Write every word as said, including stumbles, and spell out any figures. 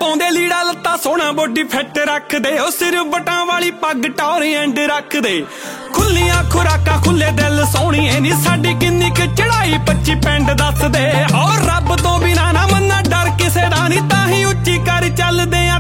ਪਾਉਂਦੇ ਲੀੜਾ ਲੱਤਾ ਸੋਹਣਾ ਬੋਡੀ ਫਿੱਟ ਰੱਖਦੇ ਉਹ ਸਿਰ ਬਟਾਂ ਵਾਲੀ ਪੱਗ ਟੌਰ ਐਂਡ ਰੱਖਦੇ ਖੁੱਲੀਆਂ ਖੁਰਾਕਾਂ ਖੁੱਲੇ ਦਿਲ ਸੋਹਣੀਏ ਨੀ ਸਾਡੀ ਕਿੰਨੀ ਕੁ ਚੜਾਈ ਪੱਚੀ ਪਿੰਡ ਦੱਸਦੇ ਔਰ ਰੱਬ ਤੋਂ ਬਿਨਾ ਨਾ ਮੰਨਾ ਡਰ ਕਿਸੇ ਦਾ ਨੀ ਤਾਂ ਹੀ ਉੱਚੀ ਕਰ ਚੱਲਦੇ